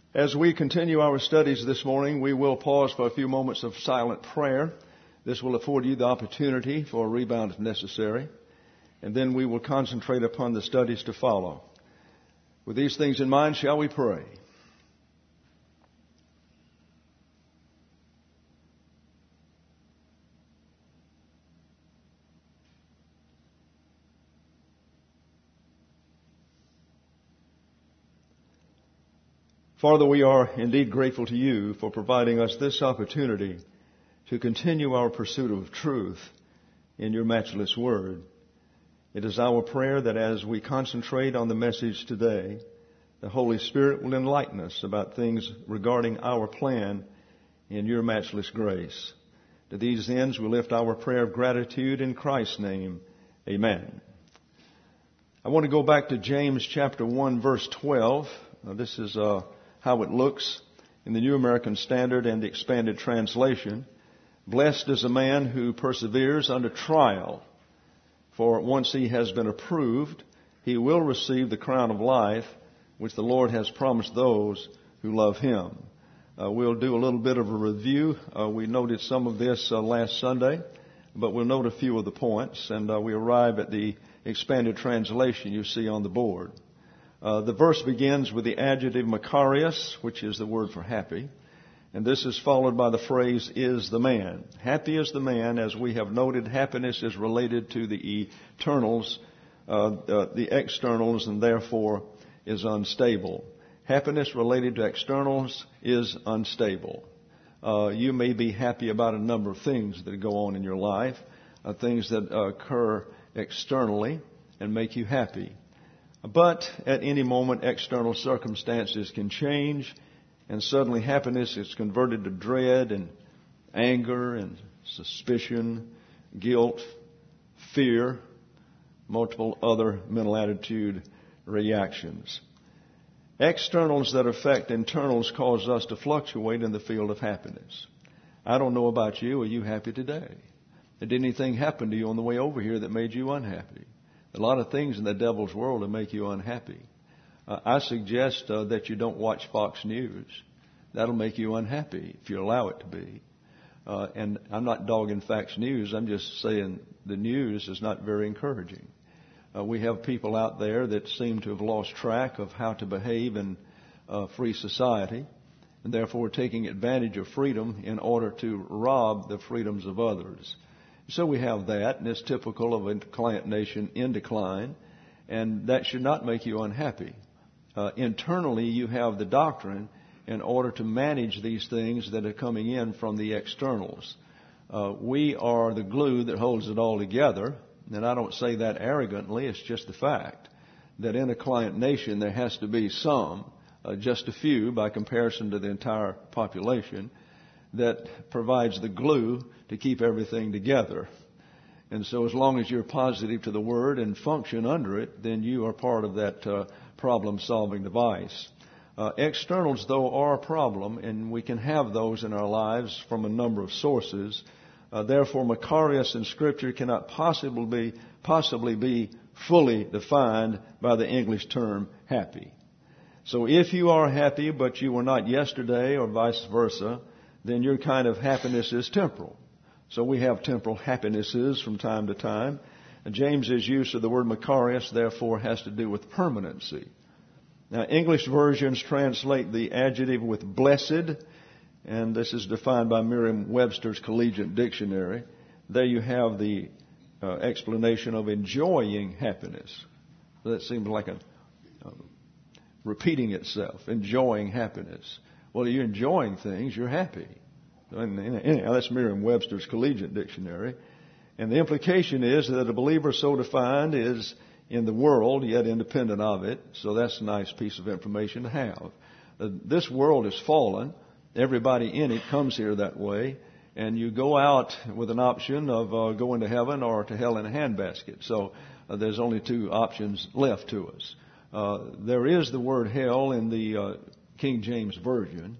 As we continue our studies this morning, we will pause for a few moments of silent prayer. This will afford you the opportunity for a rebound if necessary. And then we will concentrate upon the studies to follow. With these things in mind, shall we pray? Father, we are indeed grateful to you for providing us this opportunity to continue our pursuit of truth in your matchless word. It is our prayer that as we concentrate on the message today, the Holy Spirit will enlighten us about things regarding our plan in your matchless grace. To these ends, we lift our prayer of gratitude in Christ's name. Amen. I want to go back to James chapter 1, verse 12. This is how it looks in the New American Standard and the Expanded Translation. Blessed is a man who perseveres under trial, for once he has been approved, he will receive the crown of life which the Lord has promised those who love him. We'll do a little bit of a review. We noted some of this last Sunday, but we'll note a few of the points, and we arrive at the Expanded Translation you see on the board. The verse begins with the adjective Makarios, which is the word for happy. And this is followed by the phrase, is the man. Happy is the man. As we have noted, happiness is related to the eternals, the externals, and therefore is unstable. Happiness related to externals is unstable. You may be happy about a number of things that go on in your life, things that occur externally and make you happy. But at any moment, external circumstances can change, and suddenly happiness is converted to dread and anger and suspicion, guilt, fear, multiple other mental attitude reactions. Externals that affect internals cause us to fluctuate in the field of happiness. I don't know about you. Are you happy today? Did anything happen to you on the way over here that made you unhappy? A lot of things in the devil's world will make you unhappy. I suggest that you don't watch Fox News. That'll make you unhappy if you allow it to be. And I'm not dogging Fox News. I'm just saying the news is not very encouraging. We have people out there that seem to have lost track of how to behave in a free society, and therefore taking advantage of freedom in order to rob the freedoms of others. So we have that, and it's typical of a client nation in decline, and that should not make you unhappy. Internally, you have the doctrine in order to manage these things that are coming in from the externals. We are the glue that holds it all together, and I don't say that arrogantly, it's just the fact that in a client nation there has to be some, just a few by comparison to the entire population, that provides the glue to keep everything together. And so as long as you're positive to the Word and function under it, then you are part of that problem-solving device. Externals, though, are a problem, and we can have those in our lives from a number of sources. Therefore, Makarios in Scripture cannot possibly be fully defined by the English term happy. So if you are happy, but you were not yesterday, or vice versa, then your kind of happiness is temporal. So we have temporal happinesses from time to time. And James's use of the word Makarios, therefore, has to do with permanency. Now, English versions translate the adjective with blessed, and this is defined by Merriam-Webster's Collegiate Dictionary. There you have the explanation of enjoying happiness. So that seems like repeating itself, enjoying happiness. Well, you're enjoying things, you're happy. Anyhow, that's Merriam-Webster's Collegiate Dictionary. And the implication is that a believer so defined is in the world, yet independent of it. So that's a nice piece of information to have. This world is fallen. Everybody in it comes here that way. And you go out with an option of going to heaven or to hell in a handbasket. So there's only two options left to us. There is the word hell in the King James Version.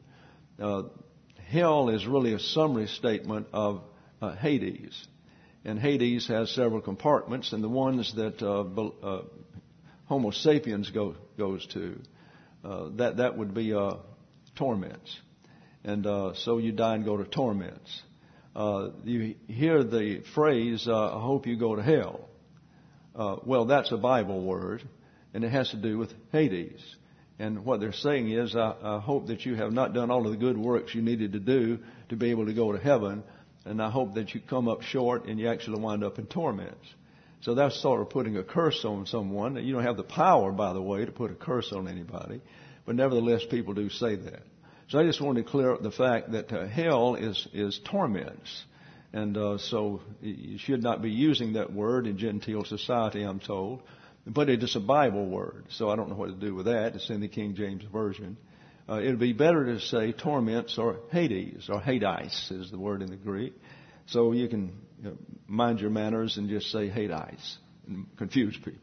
Hell is really a summary statement of Hades. And Hades has several compartments, and the ones that Homo sapiens goes to, that would be torments. And so you die and go to torments. You hear the phrase, I hope you go to hell. Well, that's a Bible word, and it has to do with Hades. And what they're saying is, I hope that you have not done all of the good works you needed to do to be able to go to heaven, and I hope that you come up short and you actually wind up in torments. So that's sort of putting a curse on someone. You don't have the power, by the way, to put a curse on anybody, but nevertheless, people do say that. So I just wanted to clear up the fact that hell is torments. And so you should not be using that word in genteel society, I'm told. But it is a Bible word, so I don't know what to do with that. It's in the King James Version. It would be better to say torments or Hades, or Hades is the word in the Greek. So you can mind your manners and just say Hades and confuse people.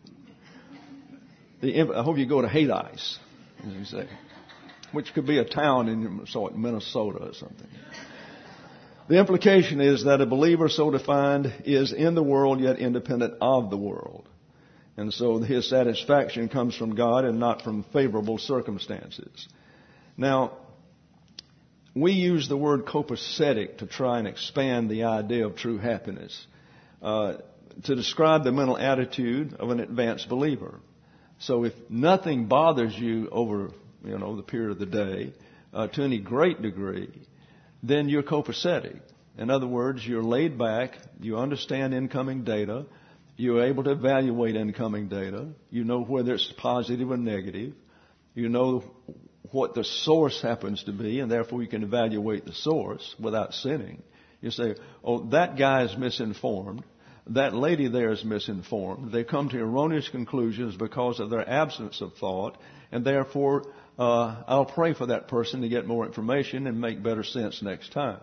I hope you go to Hades, as you say, which could be a town in Minnesota or something. The implication is that a believer, so defined, is in the world yet independent of the world. And so his satisfaction comes from God and not from favorable circumstances. Now, we use the word copacetic to try and expand the idea of true happiness, to describe the mental attitude of an advanced believer. So if nothing bothers you over, the period of the day, to any great degree, then you're copacetic. In other words, you're laid back, you understand incoming data, you're able to evaluate incoming data, you know whether it's positive or negative, you know what the source happens to be, and therefore you can evaluate the source without sinning. You say, oh, that guy is misinformed, that lady there is misinformed. They come to erroneous conclusions because of their absence of thought, and therefore I'll pray for that person to get more information and make better sense next time.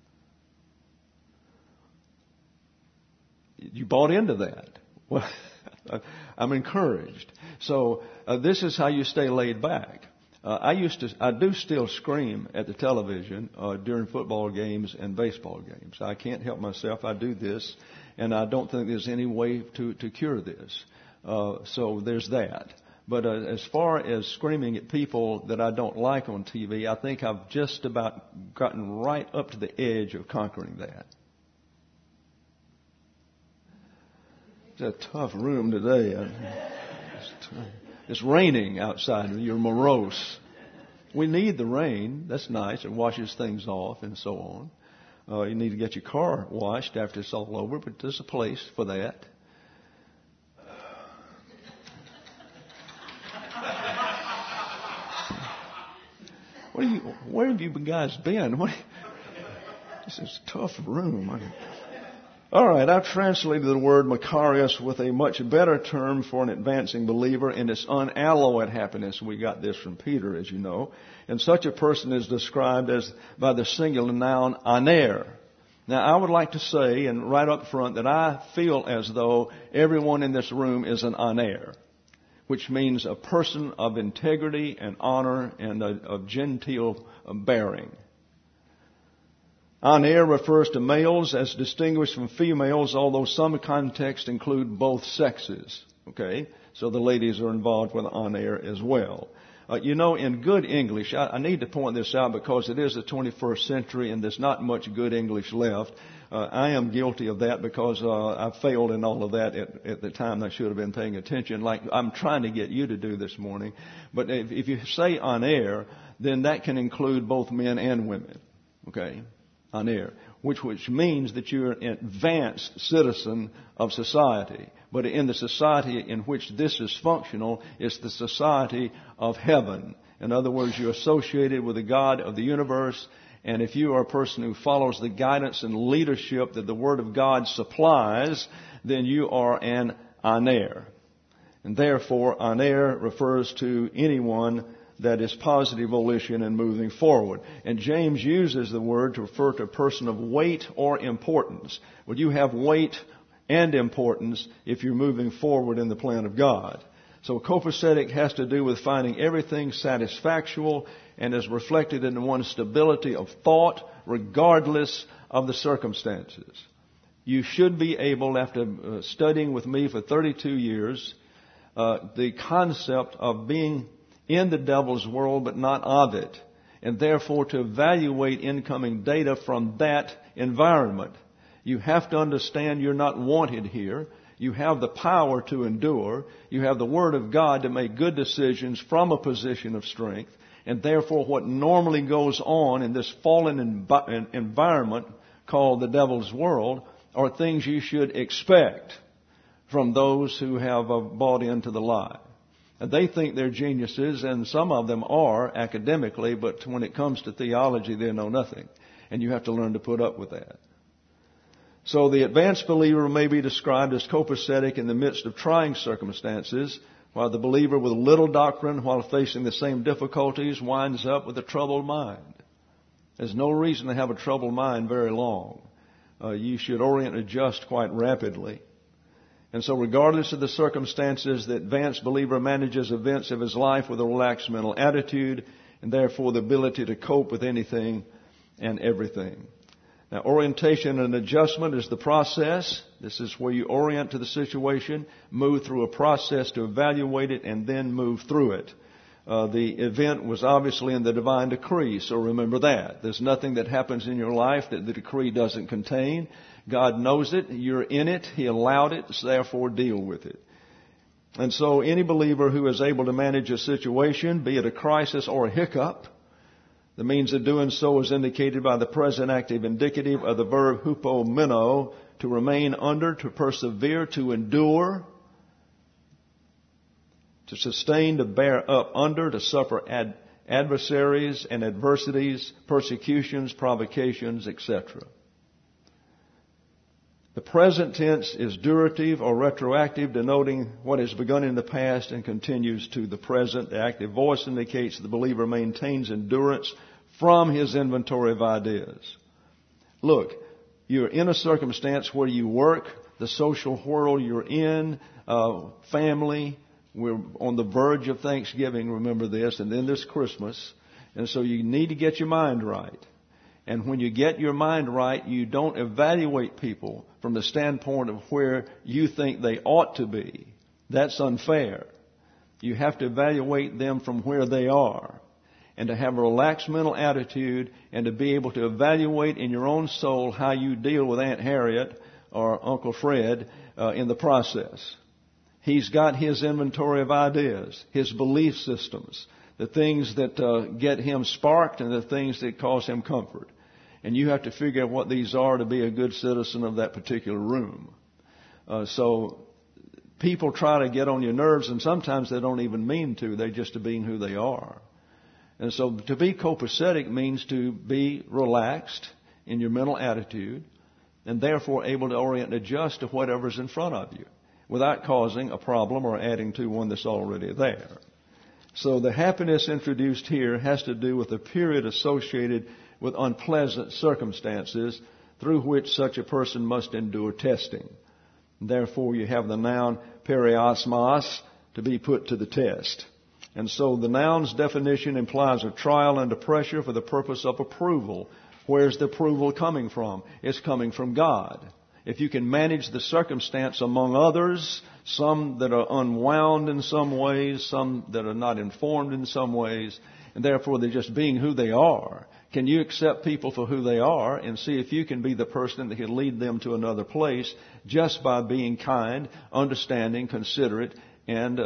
You bought into that. Well, I'm encouraged. So this is how you stay laid back. I do still scream at the television during football games and baseball games. I can't help myself. I do this, and I don't think there's any way to cure this. So there's that. But as far as screaming at people that I don't like on TV, I think I've just about gotten right up to the edge of conquering that. It's a tough room today. It's raining outside. You're morose. We need the rain. That's nice. It washes things off and so on. You need to get your car washed after it's all over, but there's a place for that. Where have you guys been? This is a tough room. All right, I've translated the word Makarios with a much better term for an advancing believer, and it's unalloyed happiness. We got this from Peter, as you know. And such a person is described as by the singular noun aner. Now, I would like to say, and right up front, that I feel as though everyone in this room is an aner, which means a person of integrity and honor and of genteel bearing. Aner refers to males as distinguished from females, although some contexts include both sexes. Okay? So the ladies are involved with aner as well. In good English, I need to point this out because it is the 21st century and there's not much good English left. I am guilty of that because I failed in all of that at the time I should have been paying attention, like I'm trying to get you to do this morning. But if you say aner, then that can include both men and women. Okay? Aner, which means that you're an advanced citizen of society. But in the society in which this is functional, it's the society of heaven. In other words, you're associated with the God of the universe. And if you are a person who follows the guidance and leadership that the Word of God supplies, then you are an aner. And therefore, aner refers to anyone that is positive volition and moving forward. And James uses the word to refer to a person of weight or importance. Well, you have weight and importance if you're moving forward in the plan of God. So copacetic has to do with finding everything satisfactual and is reflected in one's stability of thought regardless of the circumstances. You should be able, after studying with me for 32 years, the concept of being in the devil's world but not of it and therefore to evaluate incoming data from that environment. You have to understand you're not wanted here. You have the power to endure. You have the Word of God to make good decisions from a position of strength. And therefore what normally goes on in this fallen environment called the devil's world are things you should expect from those who have bought into the lie. And they think they're geniuses, and some of them are academically, but when it comes to theology, they know nothing. And you have to learn to put up with that. So the advanced believer may be described as copacetic in the midst of trying circumstances, while the believer with little doctrine, while facing the same difficulties, winds up with a troubled mind. There's no reason to have a troubled mind very long. You should orient and adjust quite rapidly. And so regardless of the circumstances, the advanced believer manages events of his life with a relaxed mental attitude, and therefore the ability to cope with anything and everything. Now, orientation and adjustment is the process. This is where you orient to the situation, move through a process to evaluate it, and then move through it. The event was obviously in the divine decree, so remember that. There's nothing that happens in your life that the decree doesn't contain. God knows it. You're in it. He allowed it, so therefore deal with it. And so any believer who is able to manage a situation, be it a crisis or a hiccup, the means of doing so is indicated by the present active indicative of the verb hupomeno, to remain under, to persevere, to endure, to sustain, to bear up under, to suffer adversaries and adversities, persecutions, provocations, etc. The present tense is durative or retroactive, denoting what has begun in the past and continues to the present. The active voice indicates the believer maintains endurance from his inventory of ideas. Look, you're in a circumstance where you work, the social world you're in, family. We're on the verge of Thanksgiving, remember this, and then there's Christmas. And so you need to get your mind right. And when you get your mind right, you don't evaluate people from the standpoint of where you think they ought to be. That's unfair. You have to evaluate them from where they are, and to have a relaxed mental attitude, and to be able to evaluate in your own soul how you deal with Aunt Harriet or Uncle Fred in the process. He's got his inventory of ideas, his belief systems, the things that get him sparked and the things that cause him comfort. And you have to figure out what these are to be a good citizen of that particular room. So people try to get on your nerves, and sometimes they don't even mean to. They're just being who they are. And so to be copacetic means to be relaxed in your mental attitude, and therefore able to orient and adjust to whatever's in front of you without causing a problem or adding to one that's already there. So the happiness introduced here has to do with a period associated with unpleasant circumstances through which such a person must endure testing. Therefore, you have the noun periosmos, to be put to the test. And so the noun's definition implies a trial under pressure for the purpose of approval. Where's the approval coming from? It's coming from God. If you can manage the circumstance among others, some that are unwound in some ways, some that are not informed in some ways, and therefore they're just being who they are. Can you accept people for who they are and see if you can be the person that can lead them to another place just by being kind, understanding, considerate, and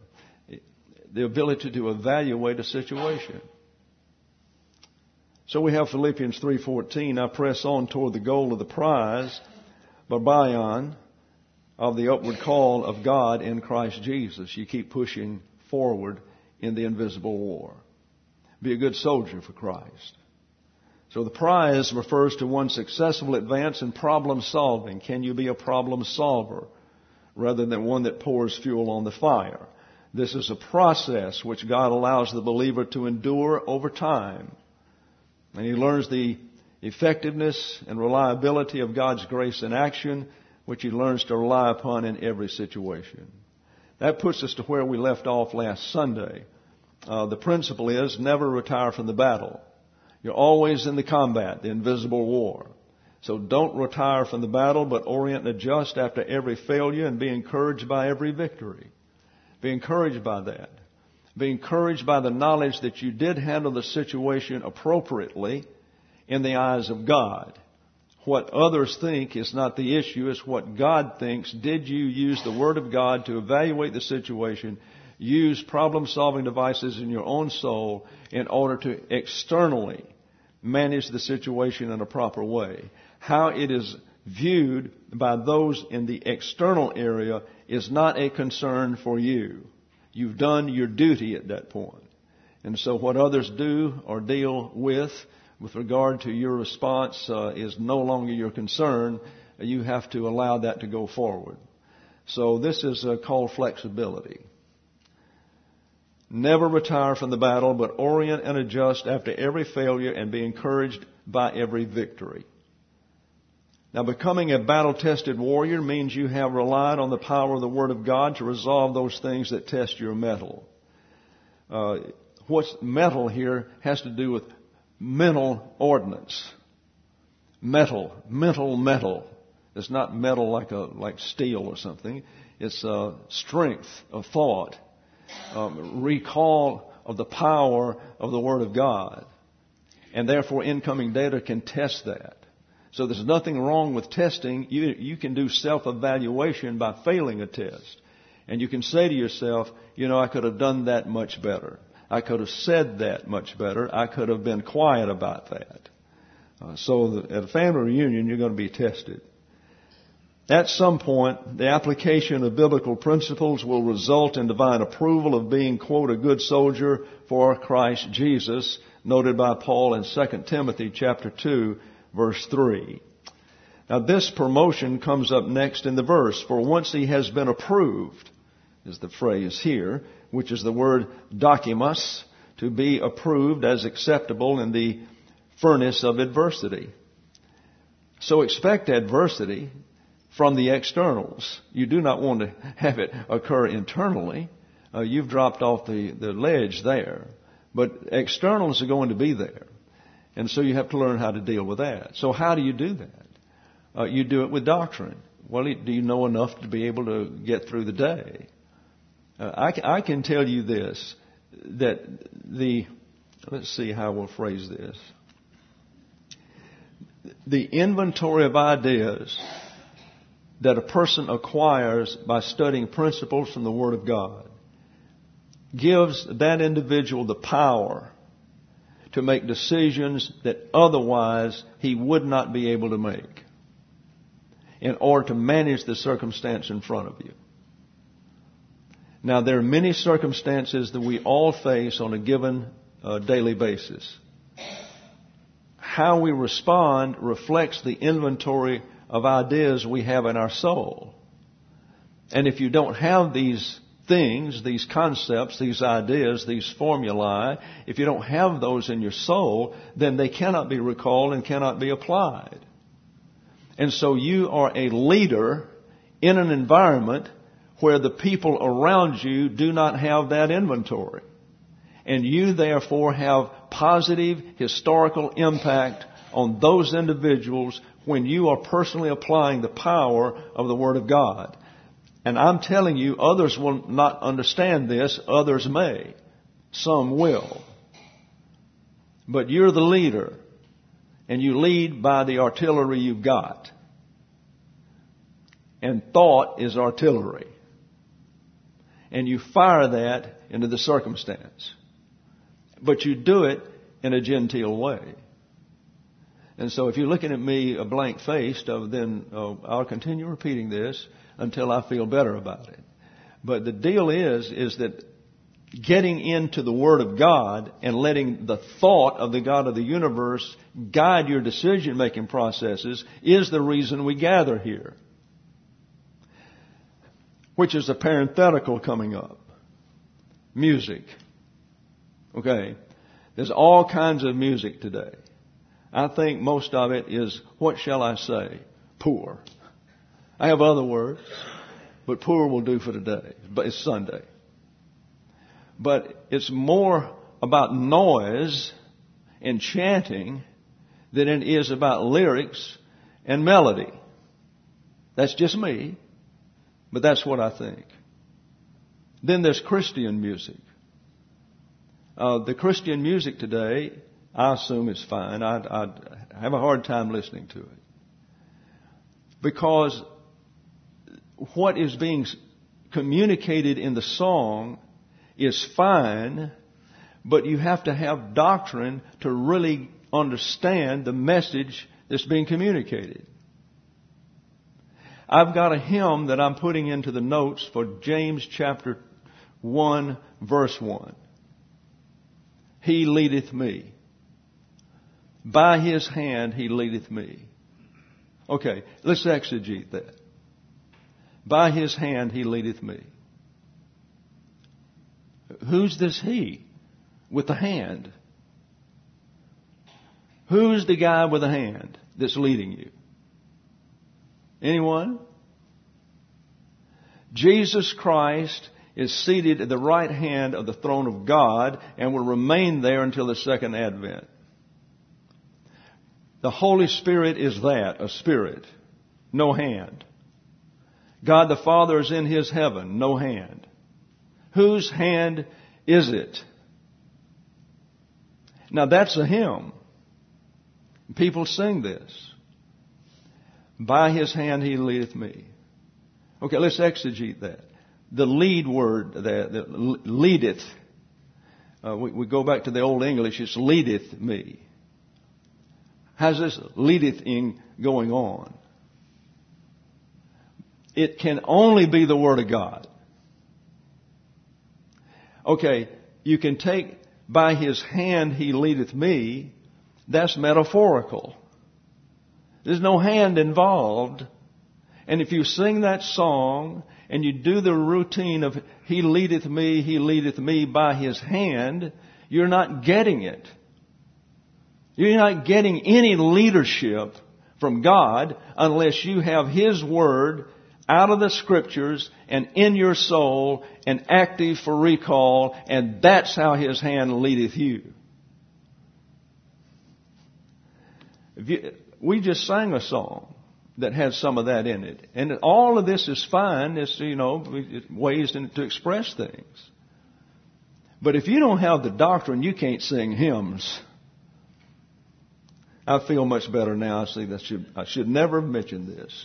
the ability to evaluate a situation. So we have Philippians 3:14, I press on toward the goal of the prize, Babion, of the upward call of God in Christ Jesus. You keep pushing forward in the invisible war. Be a good soldier for Christ. So the prize refers to one's successful advance in problem solving. Can you be a problem solver rather than one that pours fuel on the fire? This is a process which God allows the believer to endure over time. And he learns the effectiveness and reliability of God's grace in action, which he learns to rely upon in every situation. That puts us to where we left off last Sunday. The principle is never retire from the battle. You're always in the combat, the invisible war. So don't retire from the battle, but orient and adjust after every failure and be encouraged by every victory. Be encouraged by that. Be encouraged by the knowledge that you did handle the situation appropriately in the eyes of God. What others think is not the issue, it's what God thinks. Did you use the Word of God to evaluate the situation, use problem-solving devices in your own soul in order to externally manage the situation in a proper way? How it is viewed by those in the external area is not a concern for you. You've done your duty at that point. And so what others do or deal with regard to your response is no longer your concern. You have to allow that to go forward. So this is called flexibility. Never retire from the battle, but orient and adjust after every failure and be encouraged by every victory. Now, becoming a battle-tested warrior means you have relied on the power of the Word of God to resolve those things that test your mettle. What's mettle here has to do with mental ordnance. Mental. It's not metal like steel or something. It's strength of thought, recall of the power of the Word of God. And therefore incoming data can test that. So there's nothing wrong with testing. You can do self-evaluation by failing a test. And you can say to yourself, I could have done that much better. I could have said that much better. I could have been quiet about that. So at a family reunion, you're going to be tested. At some point, the application of biblical principles will result in divine approval of being, quote, a good soldier for Christ Jesus, noted by Paul in 2 Timothy chapter 2, verse 3. Now this promotion comes up next in the verse. For once he has been approved, is the phrase here, which is the word dokimos, to be approved as acceptable in the furnace of adversity. So expect adversity from the externals. You do not want to have it occur internally. You've dropped off the ledge there. But externals are going to be there. And so you have to learn how to deal with that. So how do you do that? You do it with doctrine. Well, do you know enough to be able to get through the day? I can tell you this, that let's see how we'll phrase this. The inventory of ideas that a person acquires by studying principles from the Word of God gives that individual the power to make decisions that otherwise he would not be able to make in order to manage the circumstance in front of you. Now, there are many circumstances that we all face on a given daily basis. How we respond reflects the inventory of ideas we have in our soul. And if you don't have these things, these concepts, these ideas, these formulae, if you don't have those in your soul, then they cannot be recalled and cannot be applied. And so you are a leader in an environment where the people around you do not have that inventory. And you therefore have positive historical impact on those individuals when you are personally applying the power of the Word of God. And I'm telling you, others will not understand this. Others may. Some will. But you're the leader. And you lead by the artillery you've got. And thought is artillery. And you fire that into the circumstance. But you do it in a genteel way. And so if you're looking at me blank-faced, then I'll continue repeating this until I feel better about it. But the deal is that getting into the Word of God and letting the thought of the God of the universe guide your decision-making processes is the reason we gather here. Which is a parenthetical coming up. Music. Okay. There's all kinds of music today. I think most of it is, what shall I say? Poor. I have other words, but poor will do for today. But it's Sunday. But it's more about noise and chanting than it is about lyrics and melody. That's just me, but that's what I think. Then there's Christian music. The Christian music today, I assume is fine. I have a hard time listening to it. Because what is being communicated in the song is fine, but you have to have doctrine to really understand the message that's being communicated. I've got a hymn that I'm putting into the notes for James chapter 1, verse 1. He leadeth me. By His hand He leadeth me. Okay, let's exegete that. By His hand He leadeth me. Who's this He with the hand? Who's the guy with the hand that's leading you? Anyone? Jesus Christ is seated at the right hand of the throne of God and will remain there until the second advent. The Holy Spirit is that, a spirit, no hand. God the Father is in His heaven, no hand. Whose hand is it? Now that's a hymn. People sing this. By His hand He leadeth me. Okay, let's exegete that. The lead word there, leadeth. We go back to the Old English, it's leadeth me. How's this leadeth-ing going on? It can only be the Word of God. Okay, you can take by His hand He leadeth me. That's metaphorical. There's no hand involved. And if you sing that song and you do the routine of He leadeth me by His hand, you're not getting it. You're not getting any leadership from God unless you have His Word out of the Scriptures and in your soul and active for recall, and that's how His hand leadeth you. We just sang a song that has some of that in it. And all of this is fine. It's, ways to express things. But if you don't have the doctrine, you can't sing hymns. I feel much better now. I see that I should never have mentioned this.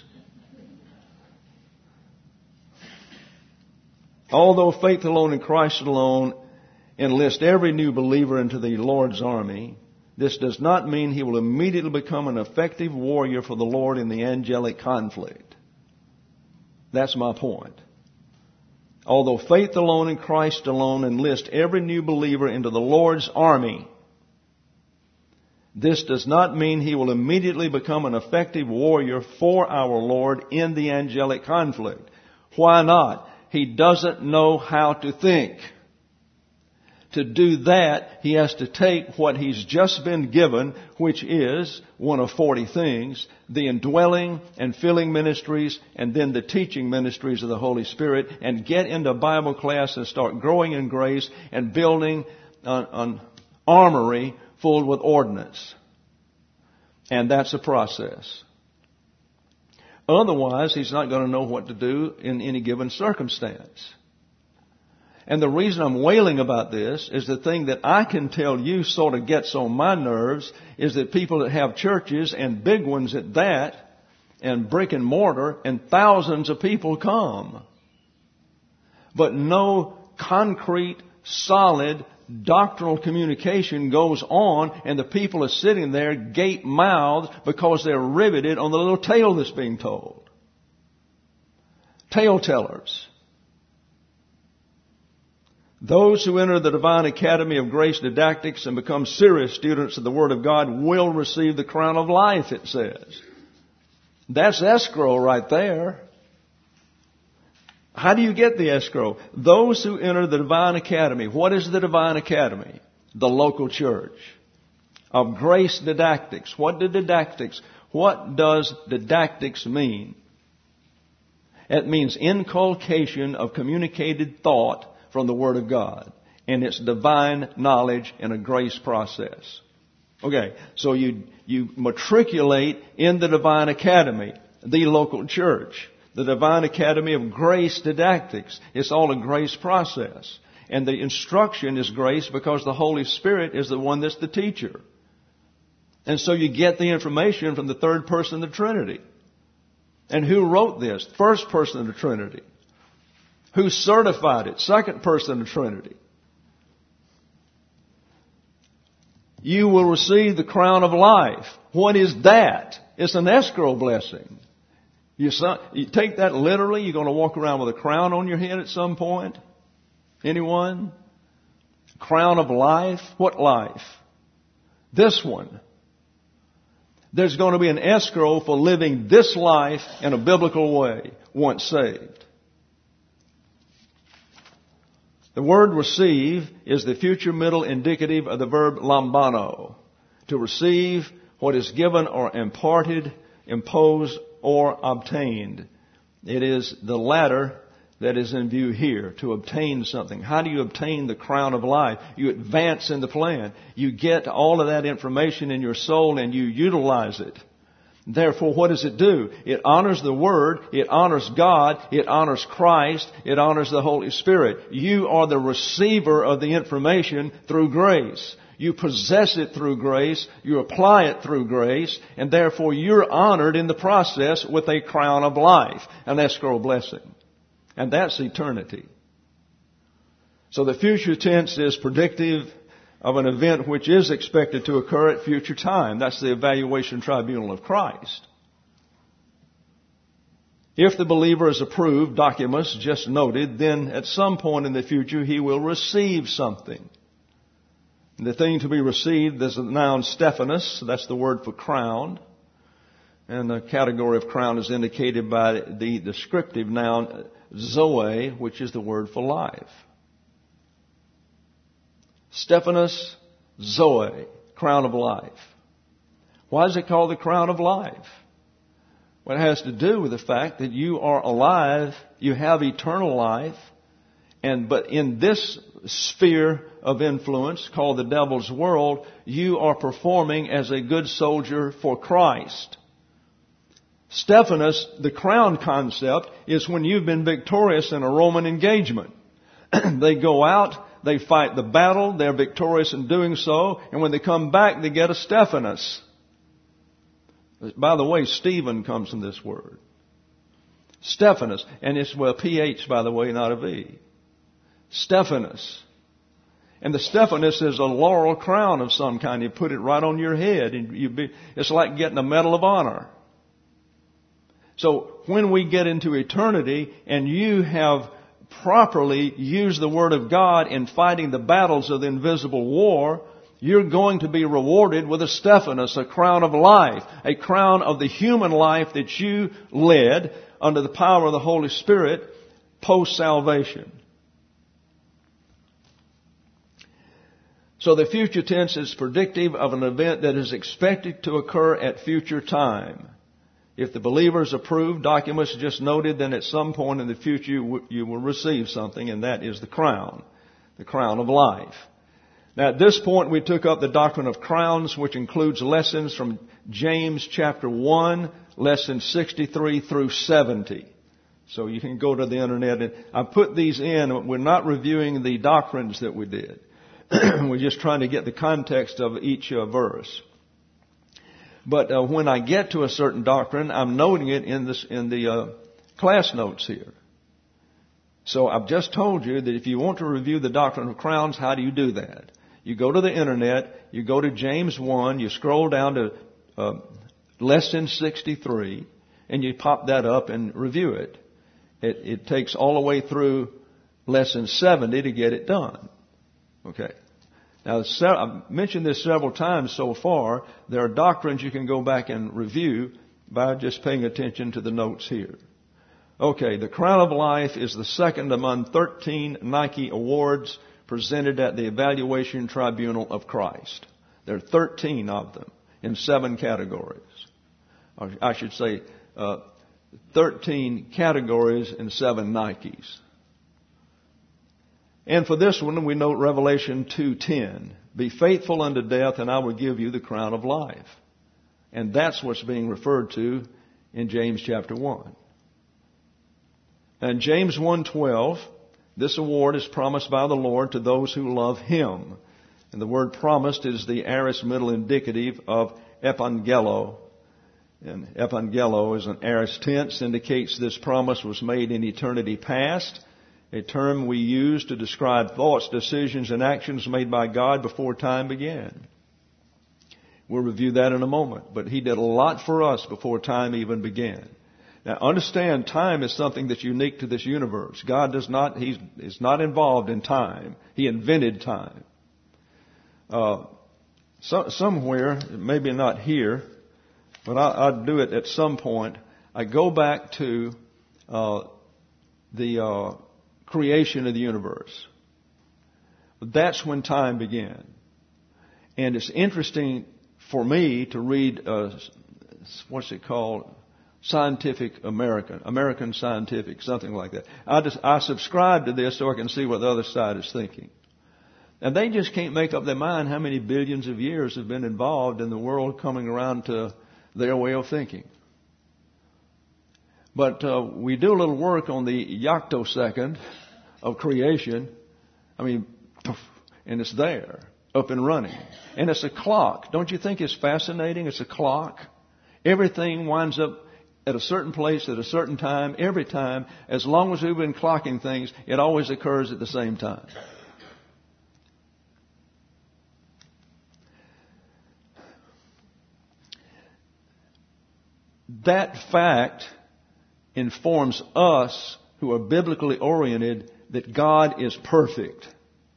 Although faith alone in Christ alone enlist every new believer into the Lord's army, this does not mean he will immediately become an effective warrior for the Lord in the angelic conflict. That's my point. Although faith alone in Christ alone enlist every new believer into the Lord's army, this does not mean he will immediately become an effective warrior for our Lord in the angelic conflict. Why not? He doesn't know how to think. To do that, he has to take what he's just been given, which is one of 40 things, the indwelling and filling ministries, and then the teaching ministries of the Holy Spirit, and get into Bible class and start growing in grace and building an armory full with ordnance. And that's a process. Otherwise, he's not going to know what to do in any given circumstance. And the reason I'm wailing about this is the thing that I can tell you sort of gets on my nerves is that people that have churches, and big ones at that, and brick and mortar, and thousands of people come. But no concrete, solid, doctrinal communication goes on, and the people are sitting there gape-mouthed because they're riveted on the little tale that's being told. Tale tellers. Those who enter the Divine Academy of Grace Didactics and become serious students of the Word of God will receive the crown of life, it says. That's escrow right there. How do you get the escrow? Those who enter the Divine Academy. What is the Divine Academy? The local church of Grace Didactics. What does didactics mean? It means inculcation of communicated thought from the Word of God. And it's divine knowledge in a grace process. Okay, so you matriculate in the Divine Academy, the local church. The Divine Academy of Grace Didactics. It's all a grace process. And the instruction is grace because the Holy Spirit is the one that's the teacher. And so you get the information from the third person of the Trinity. And who wrote this? First person of the Trinity. Who certified it? Second person of the Trinity. You will receive the crown of life. What is that? It's an escrow blessing. You take that literally. You're going to walk around with a crown on your head at some point. Anyone? Crown of life? What life? This one. There's going to be an escrow for living this life in a biblical way once saved. The word receive is the future middle indicative of the verb lambano. To receive what is given or imparted, imposed, or obtained. It is the latter that is in view here, to obtain something. How do you obtain the crown of life? You advance in the plan. You get all of that information in your soul and you utilize it. Therefore, what does it do? It honors the Word, it honors God, it honors Christ, it honors the Holy Spirit. You are the receiver of the information through grace. You possess it through grace, you apply it through grace, and therefore you're honored in the process with a crown of life, an escrow blessing. And that's eternity. So the future tense is predictive of an event which is expected to occur at future time. That's the evaluation tribunal of Christ. If the believer is approved, Documus just noted, then at some point in the future he will receive something. The thing to be received is the noun Stephanos. That's the word for crown. And the category of crown is indicated by the descriptive noun Zoe, which is the word for life. Stephanos Zoe, crown of life. Why is it called the crown of life? Well, it has to do with the fact that you are alive, you have eternal life, but in this sphere of influence called the devil's world, you are performing as a good soldier for Christ. Stephanos, the crown concept, is when you've been victorious in a Roman engagement. They go out, they fight the battle, they're victorious in doing so, and when they come back, they get a Stephanos. By the way, Stephen comes from this word. Stephanos, and it's with a PH, by the way, not a V. Stephanos. And the Stephanos is a laurel crown of some kind. You put it right on your head, and it's like getting a Medal of Honor. So when we get into eternity and you have properly used the Word of God in fighting the battles of the invisible war, you're going to be rewarded with a Stephanos, a crown of life, a crown of the human life that you led under the power of the Holy Spirit post-salvation. So the future tense is predictive of an event that is expected to occur at future time. If the believer is approved, Documus just noted, then at some point in the future you will receive something, and that is the crown of life. Now at this point we took up the doctrine of crowns, which includes lessons from James chapter 1, lessons 63 through 70. So you can go to the internet, and I put these in. We're not reviewing the doctrines that we did. We're just trying to get the context of each verse. But when I get to a certain doctrine, I'm noting it in the class notes here. So I've just told you that if you want to review the doctrine of crowns, how do you do that? You go to the internet, you go to James 1, you scroll down to lesson 63, and you pop that up and review it. It takes all the way through lesson 70 to get it done. Okay. Now, I've mentioned this several times so far. There are doctrines you can go back and review by just paying attention to the notes here. Okay, the Crown of Life is the second among 13 Nike awards presented at the Evaluation Tribunal of Christ. There are 13 of them in 7 categories. Or I should say 13 categories and 7 Nikes. And for this one, we note Revelation 2:10. Be faithful unto death, and I will give you the crown of life. And that's what's being referred to in James chapter 1. And James 1:12 This award is promised by the Lord to those who love Him. And the word promised is the aorist middle indicative of epangelo. And epangelo is an aorist tense, indicates this promise was made in eternity past, a term we use to describe thoughts, decisions, and actions made by God before time began. We'll review that in a moment. But He did a lot for us before time even began. Now understand, time is something that's unique to this universe. God does not, He is not involved in time. He invented time. Somewhere, maybe not here, but I'll do it at some point. I go back to the creation of the universe. That's when time began. And it's interesting for me to read, what's it called? Scientific American Scientific, something like that. I subscribe to this so I can see what the other side is thinking. And they just can't make up their mind how many billions of years have been involved in the world coming around to their way of thinking. But we do a little work on the yoctosecond of creation. And it's there, up and running. And it's a clock. Don't you think it's fascinating? It's a clock. Everything winds up at a certain place at a certain time, every time. As long as we've been clocking things, it always occurs at the same time. That fact informs us who are biblically oriented that God is perfect.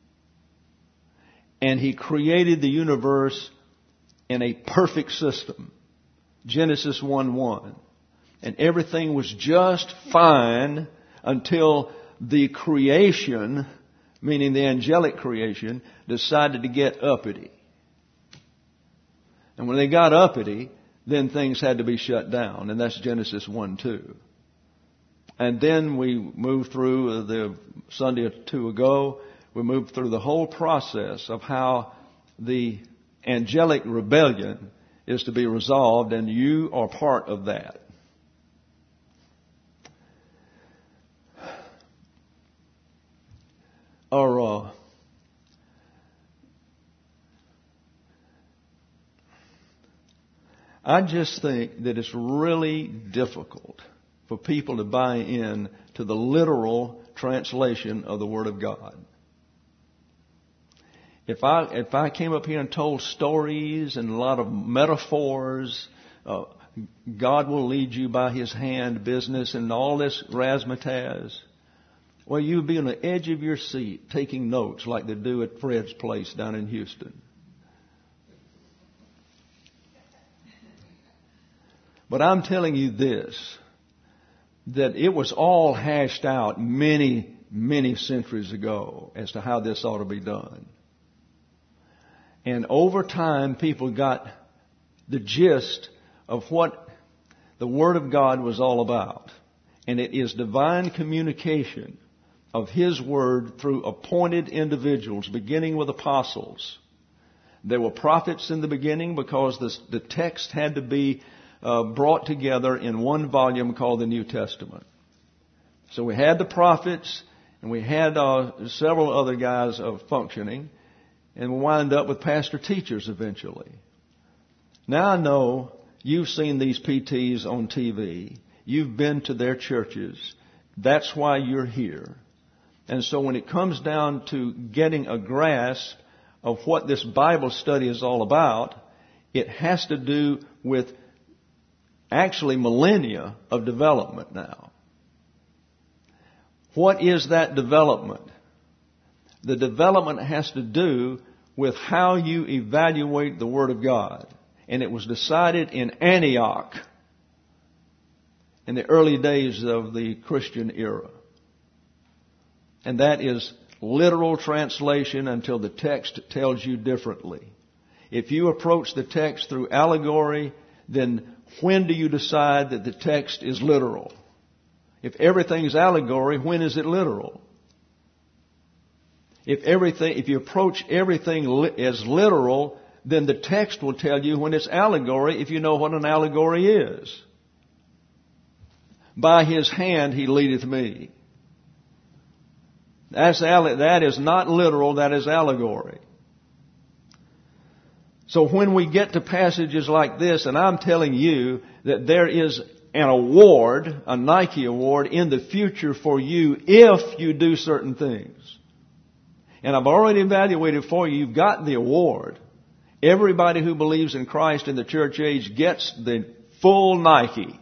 And He created the universe in a perfect system. Genesis 1:1. And everything was just fine until the creation, meaning the angelic creation, decided to get uppity. And when they got uppity, then things had to be shut down. And that's Genesis 1:2. And then we moved through the Sunday or two ago, we moved through the whole process of how the angelic rebellion is to be resolved, and you are part of that. I just think that it's really difficult for people to buy in to the literal translation of the Word of God. If I came up here and told stories and a lot of metaphors, God will lead you by His hand business and all this razzmatazz, well, you'd be on the edge of your seat taking notes like they do at Fred's place down in Houston. But I'm telling you this, that it was all hashed out many, many centuries ago as to how this ought to be done. And over time, people got the gist of what the Word of God was all about. And it is divine communication of His Word through appointed individuals, beginning with apostles. There were prophets in the beginning because the text had to be brought together in one volume called the New Testament. So we had the prophets, and we had several other guys functioning, and we wind up with pastor teachers eventually. Now I know you've seen these PTs on TV. You've been to their churches. That's why you're here. And so when it comes down to getting a grasp of what this Bible study is all about, it has to do with actually millennia of development now. What is that development? The development has to do with how you evaluate the Word of God. And it was decided in Antioch in the early days of the Christian era. And that is literal translation until the text tells you differently. If you approach the text through allegory, then when do you decide that the text is literal? If everything is allegory, when is it literal? If you approach everything as literal, then the text will tell you when it's allegory if you know what an allegory is. By His hand He leadeth me. That is not literal, that is allegory. So when we get to passages like this, and I'm telling you that there is an award, a Nike award in the future for you if you do certain things. And I've already evaluated for you, you've got the award. Everybody who believes in Christ in the church age gets the full Nike.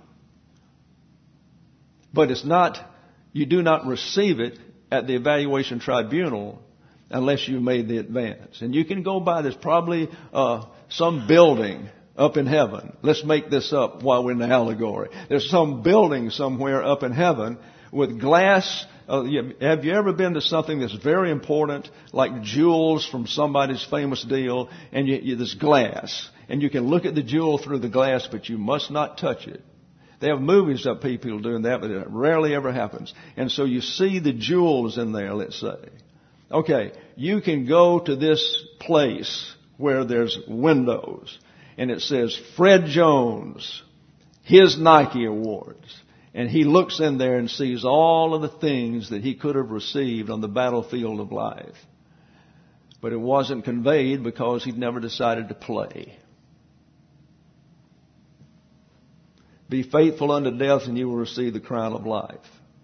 But you do not receive it at the evaluation tribunal unless you made the advance. And you can go by, there's probably some building up in heaven. Let's make this up while we're in the allegory. There's some building somewhere up in heaven with glass. Have you ever been to something that's very important, like jewels from somebody's famous deal, and there's glass, and you can look at the jewel through the glass, but you must not touch it. They have movies of people doing that, but it rarely ever happens. And so you see the jewels in there, let's say. Okay, you can go to this place where there's windows, and it says Fred Jones, his Nike Awards. And he looks in there and sees all of the things that he could have received on the battlefield of life. But it wasn't conveyed because he'd never decided to play. Be faithful unto death and you will receive the crown of life.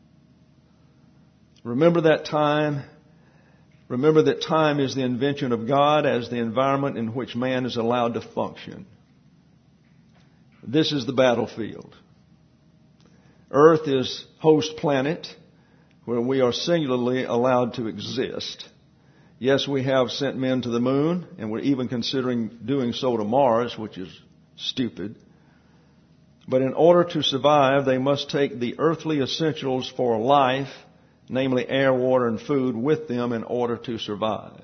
Remember that time. Remember that time is the invention of God as the environment in which man is allowed to function. This is the battlefield. Earth is host planet where we are singularly allowed to exist. Yes, we have sent men to the moon, and we're even considering doing so to Mars, which is stupid. But in order to survive, they must take the earthly essentials for life, namely air, water, and food, with them in order to survive.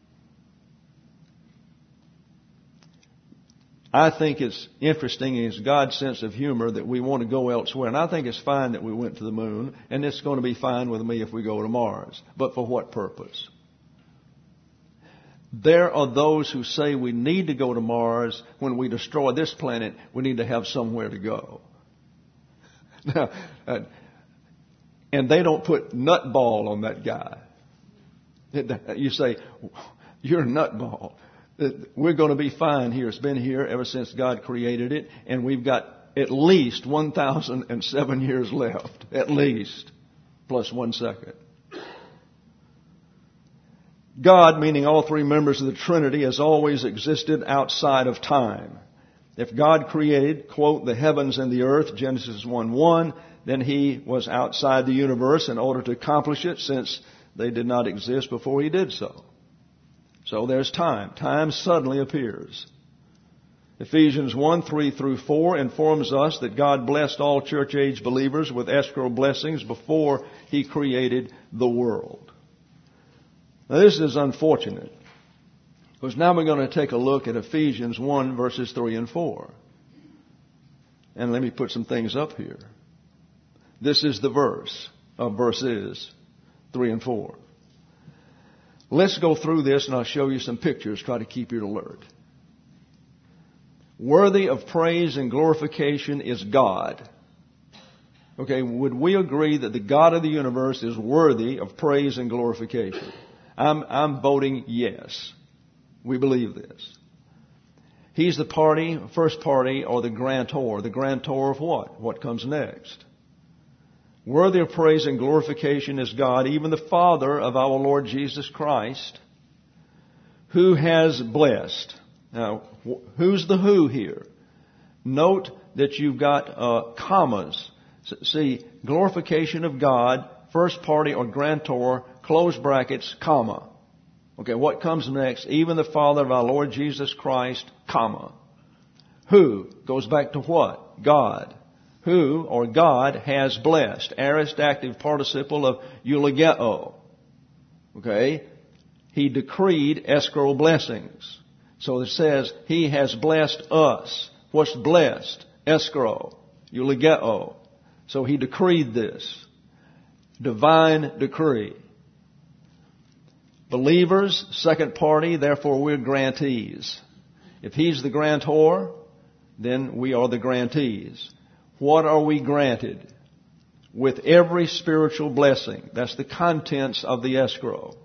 I think it's interesting, and it's God's sense of humor, that we want to go elsewhere. And I think it's fine that we went to the moon, and it's going to be fine with me if we go to Mars. But for what purpose? There are those who say we need to go to Mars. When we destroy this planet, we need to have somewhere to go. Now, and they don't put nutball on that guy. You say, you're a nutball. We're going to be fine here. It's been here ever since God created it, and we've got at least 1,007 years left. At least. Plus 1 second. God, meaning all three members of the Trinity, has always existed outside of time. If God created, quote, the heavens and the earth, Genesis 1:1, then He was outside the universe in order to accomplish it, since they did not exist before He did so. So there's time. Time suddenly appears. Ephesians 1:3-4 informs us that God blessed all church age believers with escrow blessings before He created the world. Now this is unfortunate, because now we're going to take a look at Ephesians 1 verses 3 and 4. And let me put some things up here. This is the verse of verses 3 and 4. Let's go through this and I'll show you some pictures. Try to keep you alert. Worthy of praise and glorification is God. Okay, would we agree that the God of the universe is worthy of praise and glorification? I'm voting yes. We believe this. He's the party, first party, or the grantor. The grantor of what? What comes next? Worthy of praise and glorification is God, even the Father of our Lord Jesus Christ, who has blessed. Now, who's the who here? Note that you've got commas. See, glorification of God, first party or grantor, close brackets, comma. Okay, what comes next? Even the Father of our Lord Jesus Christ, comma. Who goes back to what? God. Who, or God, has blessed. Aorist active participle of eulogeo. Okay? He decreed escrow blessings. So it says, He has blessed us. What's blessed? Escrow. Eulogeo. So He decreed this. Divine decree. Believers, second party, therefore we're grantees. If He's the grantor, then we are the grantees. What are we granted? with every spiritual blessing. That's the contents of the escrow.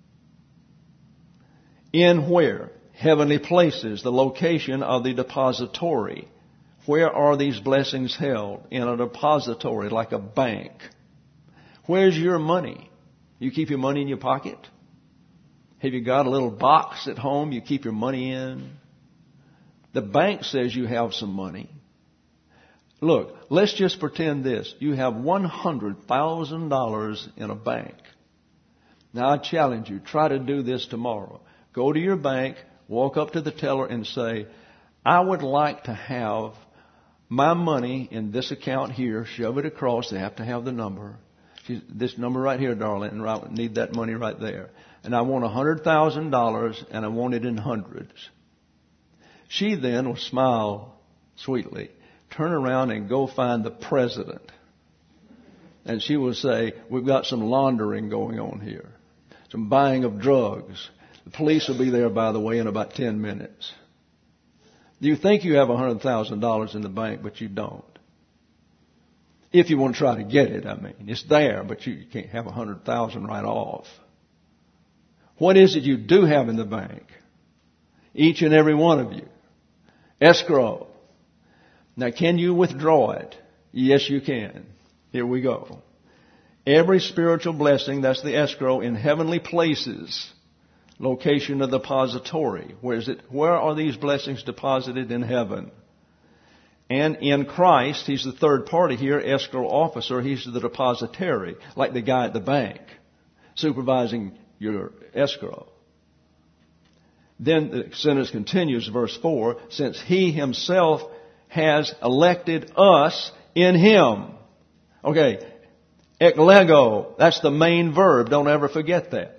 In where? Heavenly places, the location of the depository. Where are these blessings held? In a depository, like a bank. Where's your money? You keep your money in your pocket? Have you got a little box at home you keep your money in? The bank says you have some money. Look, let's just pretend this. You have $100,000 in a bank. Now I challenge you, try to do this tomorrow. Go to your bank, walk up to the teller and say, I would like to have my money in this account here. Shove it across. They have to have the number. This number right here, darling, and I need that money right there. And I want $100,000 and I want it in hundreds. She then will smile sweetly, turn around and go find the president. And she will say, we've got some laundering going on here. Some buying of drugs. The police will be there, by the way, in about 10 minutes. You think you have $100,000 in the bank, but you don't. If you want to try to get it, I mean. It's there, but you can't have $100,000 right off. What is it you do have in the bank? Each and every one of you. Escrow. Now, can you withdraw it? Yes, you can. Here we go. Every spiritual blessing, that's the escrow, in heavenly places. Location of the depository. Where is it? Where are these blessings deposited? In heaven. And in Christ, He's the third party here, escrow officer. He's the depositary, like the guy at the bank, supervising your escrow. Then the sentence continues, verse 4, since He Himself has elected us in Him. Okay, eklego, that's the main verb. Don't ever forget that.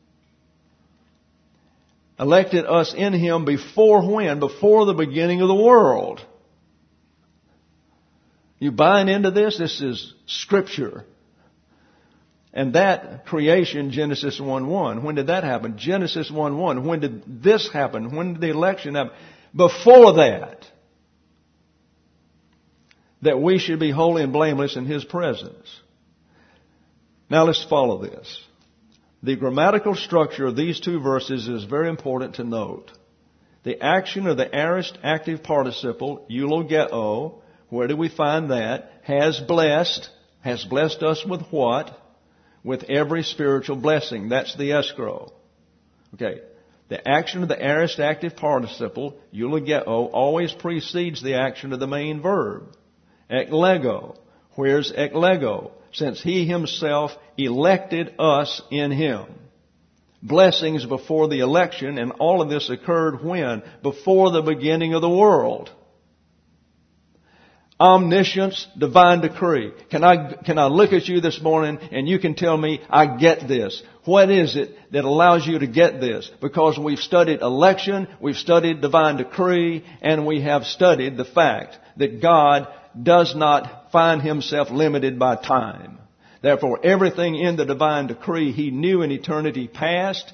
Elected us in Him before when? Before the beginning of the world. You buying into this? This is Scripture. And that creation, Genesis 1:1. When did that happen? Genesis 1:1. When did this happen? When did the election happen? Before that. That we should be holy and blameless in His presence. Now let's follow this. The grammatical structure of these two verses is very important to note. The action of the aorist active participle, eulogeo, where do we find that? Has blessed us with what? With every spiritual blessing. That's the escrow. Okay. The action of the aorist active participle, eulogeo, always precedes the action of the main verb. Eklego. Where's eklego? Since He Himself elected us in Him. Blessings before the election, and all of this occurred when? Before the beginning of the world. Omniscience, divine decree. Can I look at you this morning and you can tell me, I get this. What is it that allows you to get this? Because we've studied election, we've studied divine decree, and we have studied the fact that God does not find Himself limited by time. Therefore, everything in the divine decree He knew in eternity past,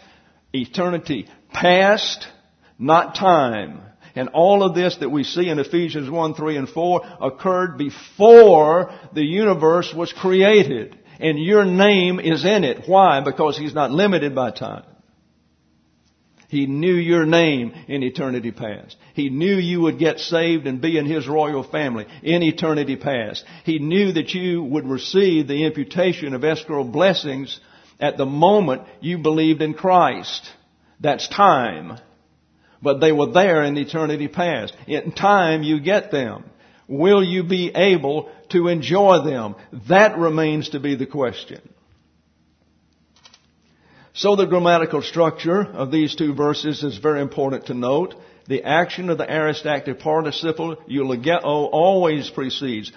not time. And all of this that we see in Ephesians 1, 3, and 4 occurred before the universe was created. And your name is in it. Why? Because He's not limited by time. He knew your name in eternity past. He knew you would get saved and be in His royal family in eternity past. He knew that you would receive the imputation of escrow blessings at the moment you believed in Christ. That's time. But they were there in eternity past. In time you get them. Will you be able to enjoy them? That remains to be the question. So the grammatical structure of these two verses is very important to note. The action of the aorist active participle, eulogeo, always precedes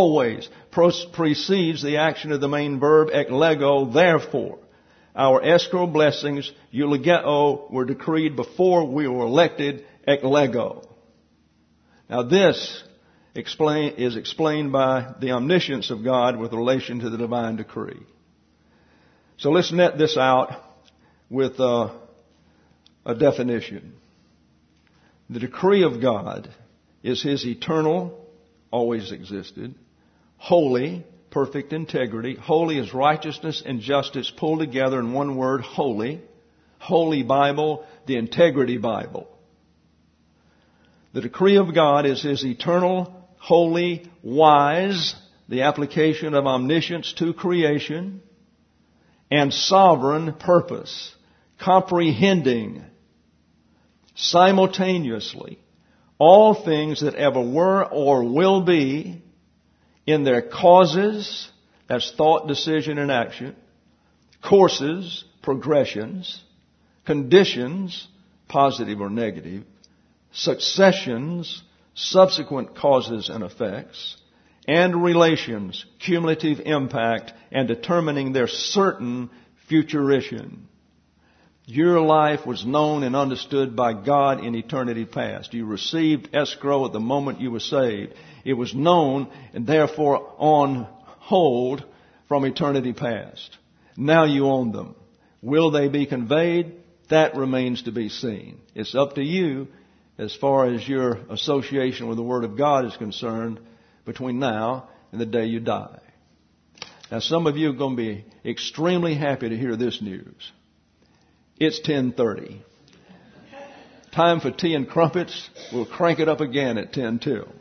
the action of the main verb, eklego, therefore. Our escrow blessings, eulogeo, were decreed before we were elected, eklego. Now this is explained by the omniscience of God with relation to the divine decree. So let's net this out with a definition. The decree of God is His eternal, always existed, holy, perfect integrity. Holy is righteousness and justice pulled together in one word, holy. Holy Bible, the integrity Bible. The decree of God is His eternal, holy, wise, the application of omniscience to creation, and sovereign purpose, comprehending simultaneously all things that ever were or will be in their causes, that's thought, decision, and action, courses, progressions, conditions, positive or negative, successions, subsequent causes and effects, and relations, cumulative impact, and determining their certain fruition. Your life was known and understood by God in eternity past. You received escrow at the moment you were saved. It was known and therefore on hold from eternity past. Now you own them. Will they be conveyed? That remains to be seen. It's up to you as far as your association with the Word of God is concerned between now and the day you die. Now some of you are going to be extremely happy to hear this news. It's 10:30. Time for tea and crumpets. We'll crank it up again at 10 till.